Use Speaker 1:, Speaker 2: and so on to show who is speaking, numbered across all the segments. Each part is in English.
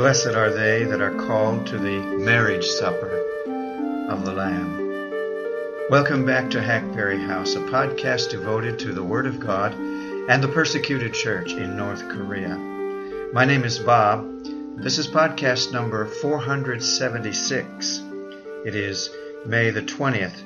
Speaker 1: Blessed are they that are called to the marriage supper of the Lamb. Welcome back to Hackberry House, a podcast devoted to the Word of God and the persecuted church in North Korea. My name is Bob. This is podcast number 476. It is May the 20th,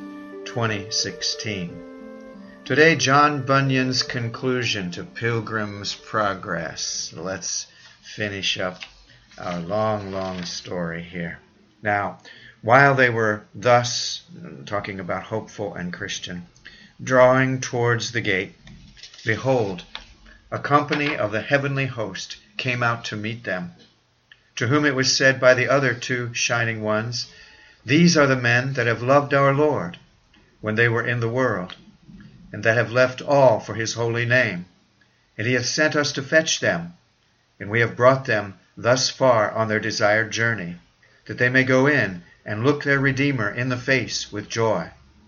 Speaker 1: 2016. Today, John Bunyan's conclusion to Pilgrim's Progress. Let's finish up our long story here. Now, while they were thus, talking about hopeful and Christian, drawing towards the gate, behold, a company of the heavenly host came out to meet them, to whom it was said by the other two shining ones, These are the men that have loved our Lord when they were in the world, and that have left all for his holy name. And he hath sent us to fetch them, and we have brought them thus far on their desired journey, that they may go in and look their Redeemer in the face with joy.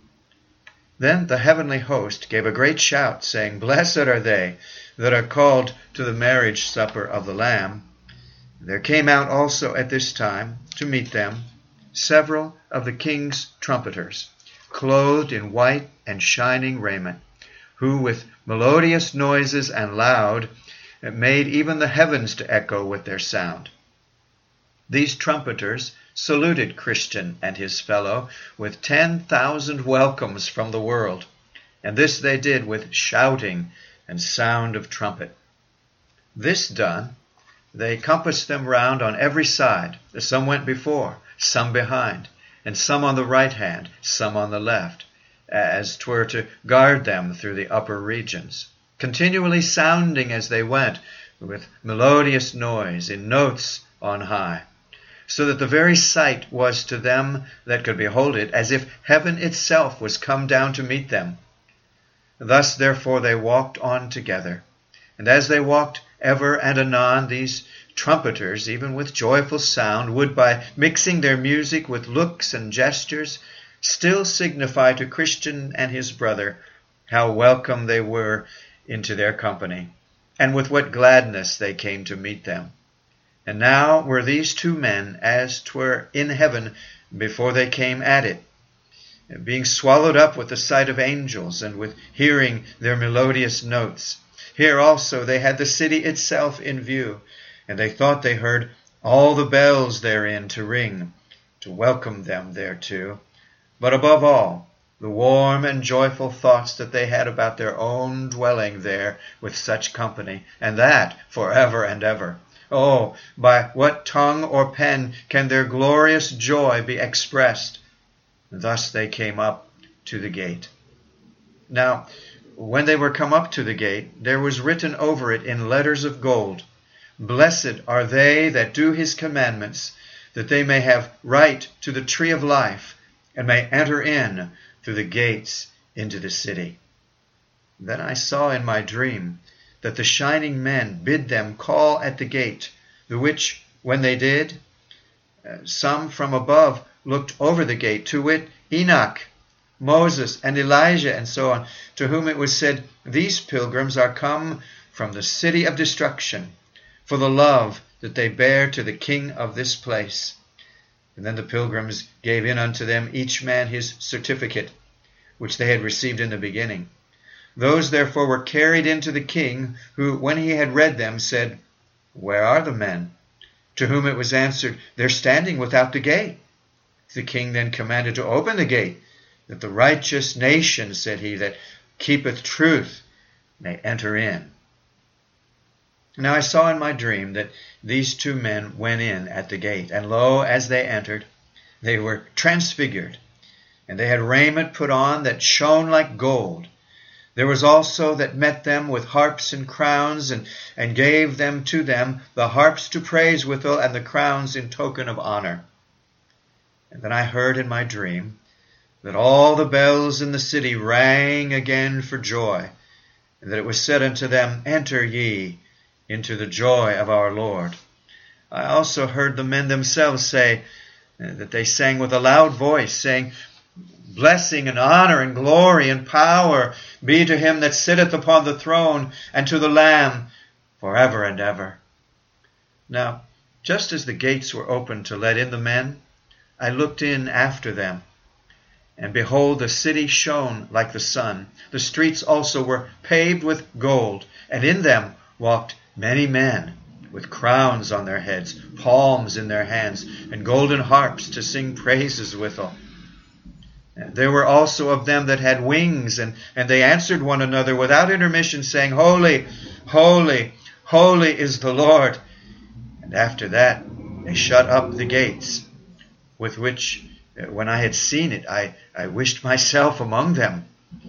Speaker 1: Then the heavenly host gave a great shout, saying, Blessed are they that are called to the marriage supper of the Lamb. There came out also at this time to meet them several of the king's trumpeters, clothed in white and shining raiment, who with melodious noises and loud made even the heavens to echo with their sound. These trumpeters saluted Christian and his fellow with 10,000 welcomes from the world, and this they did with shouting and sound of trumpet. This done, they compassed them round on every side. Some went before, some behind, and some on the right hand, some on the left, as 'twere to guard them through the upper regions, continually sounding as they went with melodious noise in notes on high, so that the very sight was to them that could behold it as if heaven itself was come down to meet them. Thus therefore they walked on together, and as they walked ever and anon these trumpeters, even with joyful sound, would by mixing their music with looks and gestures still signify to Christian and his brother how welcome they were into their company, and with what gladness they came to meet them. And now were these two men as 'twere in heaven before they came at it, being swallowed up with the sight of angels and with hearing their melodious notes. Here also they had the city itself in view, and they thought they heard all the bells therein to ring, to welcome them thereto. But above all, the warm and joyful thoughts that they had about their own dwelling there with such company, and that forever and ever. Oh, by what tongue or pen can their glorious joy be expressed? Thus they came up to the gate. Now, when they were come up to the gate, there was written over it in letters of gold, Blessed are they that do his commandments, that they may have right to the tree of life, and may enter in through the gates into the city. Then I saw in my dream that the shining men bid them call at the gate, the which, when they did, some from above looked over the gate, to wit, Enoch, Moses, and Elijah, and so on, to whom it was said, These pilgrims are come from the city of destruction, for the love that they bear to the king of this place. And then the pilgrims gave in unto them each man his certificate, which they had received in the beginning. Those therefore were carried into the king, who, when he had read them, said, Where are the men? To whom it was answered, They're standing without the gate. The king then commanded to open the gate, that the righteous nation, said he, that keepeth truth may enter in. Now I saw in my dream that these two men went in at the gate, and lo, as they entered, they were transfigured, and they had raiment put on that shone like gold. There was also that met them with harps and crowns, and gave them to them the harps to praise withal, and the crowns in token of honor. And then I heard in my dream that all the bells in the city rang again for joy, and that it was said unto them, Enter ye into the joy of our Lord. I also heard the men themselves say that they sang with a loud voice, saying, Blessing and honor and glory and power be to him that sitteth upon the throne and to the Lamb forever and ever. Now, Just as the gates were opened to let in the men, I looked in after them. And behold, the city shone like the sun. The streets also were paved with gold, and in them walked many men, with crowns on their heads, palms in their hands, and golden harps to sing praises withal. And there were also of them that had wings, and they answered one another without intermission, saying, Holy, holy, holy is the Lord. And after that they shut up the gates, with which, when I had seen it, I wished myself among them.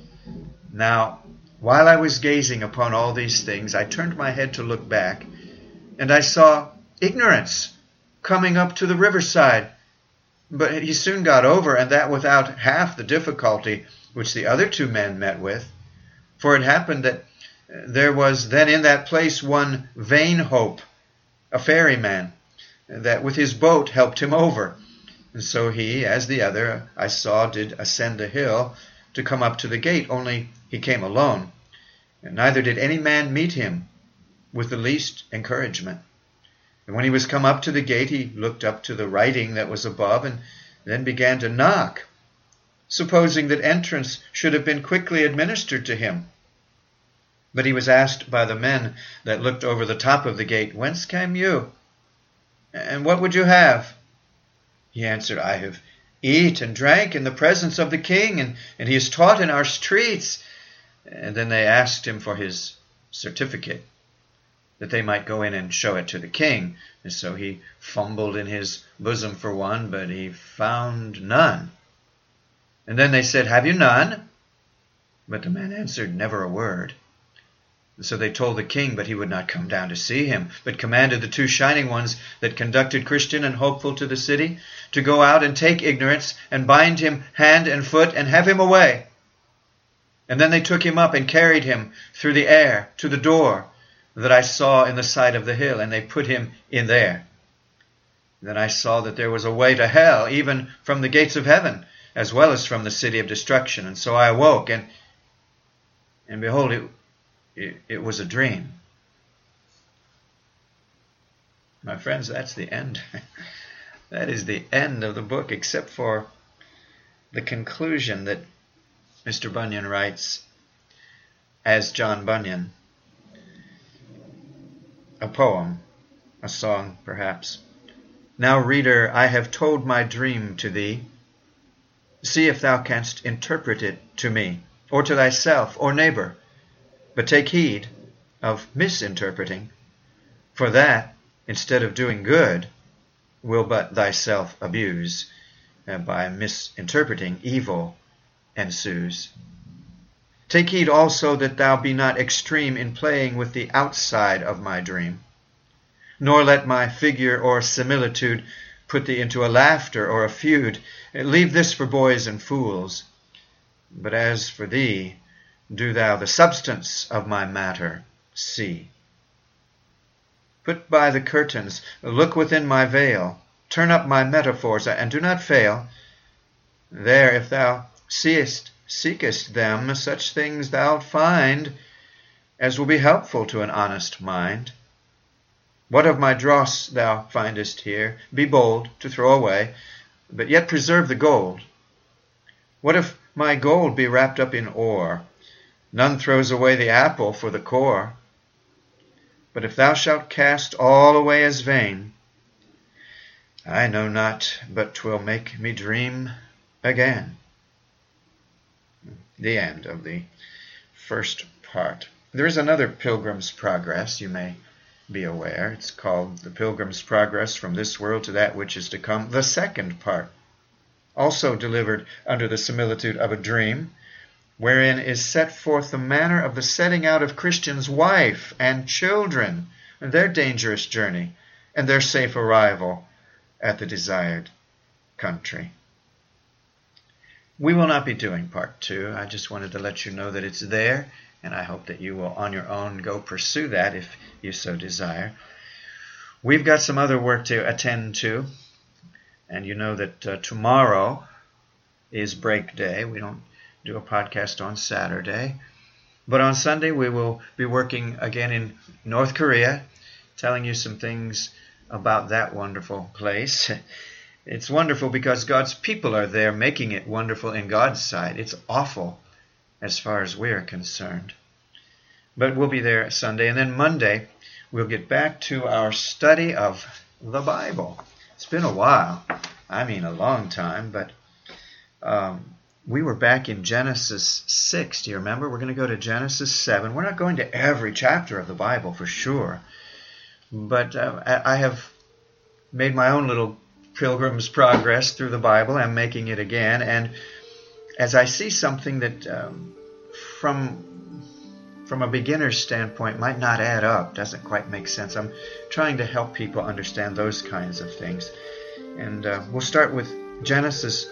Speaker 1: Now, while I was gazing upon all these things, I turned my head to look back, and I saw Ignorance coming up to the riverside. But he soon got over, and that without half the difficulty which the other two men met with. For it happened that there was then in that place one Vain Hope, a ferryman, that with his boat helped him over. And so he, as the other, I saw, did ascend a hill to come up to the gate, only he came alone. And neither did any man meet him with the least encouragement. And when he was come up to the gate, he looked up to the writing that was above, and then began to knock, supposing that entrance should have been quickly administered to him. But he was asked by the men that looked over the top of the gate, Whence came you? And what would you have? He answered, I have eat and drank in the presence of the king, and he is taught in our streets. And then they asked him for his certificate, that they might go in and show it to the king. And so he fumbled in his bosom for one, but he found none. And then they said, Have you none? But the man answered never a word. And so they told the king, but he would not come down to see him, but commanded the two shining ones that conducted Christian and Hopeful to the city to go out and take Ignorance and bind him hand and foot and have him away. And then they took him up and carried him through the air to the door that I saw in the side of the hill, and they put him in there. Then I saw that there was a way to hell, even from the gates of heaven, as well as from the city of destruction. And so I awoke, and behold, it was a dream. My friends, that's the end. That is the end of the book, except for the conclusion that Mr. Bunyan writes as John Bunyan. A poem, a song perhaps. Now, reader, I have told my dream to thee. See if thou canst interpret it to me, or to thyself, or neighbor. But take heed of misinterpreting, for that, instead of doing good, will but thyself abuse, and by misinterpreting evil ensues. Take heed also that thou be not extreme in playing with the outside of my dream, nor let my figure or similitude put thee into a laughter or a feud. Leave this for boys and fools. But as for thee, do thou the substance of my matter see. Put by the curtains, look within my veil, turn up my metaphors, and do not fail. There, if thou seekest them, such things thou'lt find as will be helpful to an honest mind. What of my dross thou findest here, be bold to throw away, but yet preserve the gold. What if my gold be wrapped up in ore? None throws away the apple for the core. But if thou shalt cast all away as vain, I know not but 'twill make me dream again. The end of the first part. There is another Pilgrim's Progress, you may be aware. It's called The Pilgrim's Progress from This World to That Which Is to Come, the second part, also delivered under the similitude of a dream, wherein is set forth the manner of the setting out of Christian's wife and children, and their dangerous journey, and their safe arrival at the desired country. We will not be doing part 2. I just wanted to let you know that it's there, and I hope that you will on your own go pursue that if you so desire. We've got some other work to attend to, and you know that tomorrow is break day. We don't do a podcast on Saturday, but on Sunday we will be working again in North Korea, telling you some things about that wonderful place. It's wonderful because God's people are there making it wonderful in God's sight. It's awful as far as we're concerned. But we'll be there Sunday. And then Monday, we'll get back to our study of the Bible. It's been a while. I mean, a long time. But we were back in Genesis 6. Do you remember? We're going to go to Genesis 7. We're not going to every chapter of the Bible for sure. But I have made my own little pilgrim's progress through the Bible. I'm making it again. And as I see something that from a beginner's standpoint might not add up, doesn't quite make sense, I'm trying to help people understand those kinds of things. And we'll start with Genesis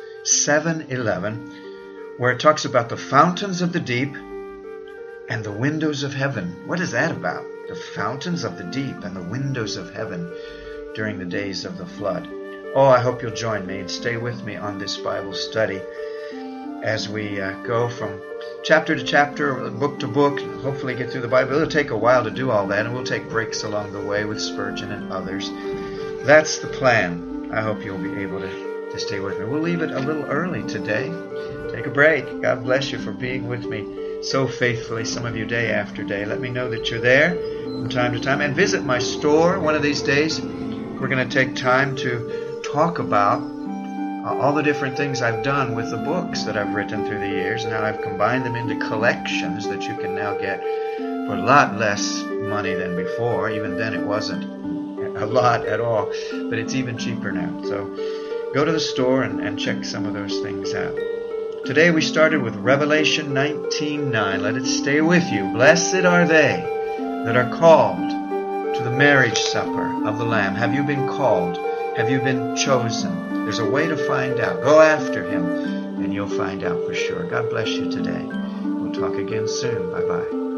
Speaker 1: 7:11, where it talks about the fountains of the deep and the windows of heaven. What is that about? The fountains of the deep and the windows of heaven during the days of the flood. Oh, I hope you'll join me and stay with me on this Bible study as we go from chapter to chapter, book to book, and hopefully get through the Bible. It'll take a while to do all that, and we'll take breaks along the way with Spurgeon and others. That's the plan. I hope you'll be able to stay with me. We'll leave it a little early today. Take a break. God bless you for being with me so faithfully, some of you day after day. Let me know that you're there from time to time. And visit my store one of these days. We're going to take time to talk about all the different things I've done with the books that I've written through the years, and how I've combined them into collections that you can now get for a lot less money than before. Even then it wasn't a lot at all, but it's even cheaper now. So go to the store and check some of those things out. Today we started with Revelation 19:9. Let it stay with you. Blessed are they that are called to the marriage supper of the Lamb. Have you been called? Have you been chosen? There's a way to find out. Go after Him, and you'll find out for sure. God bless you today. We'll talk again soon. Bye-bye.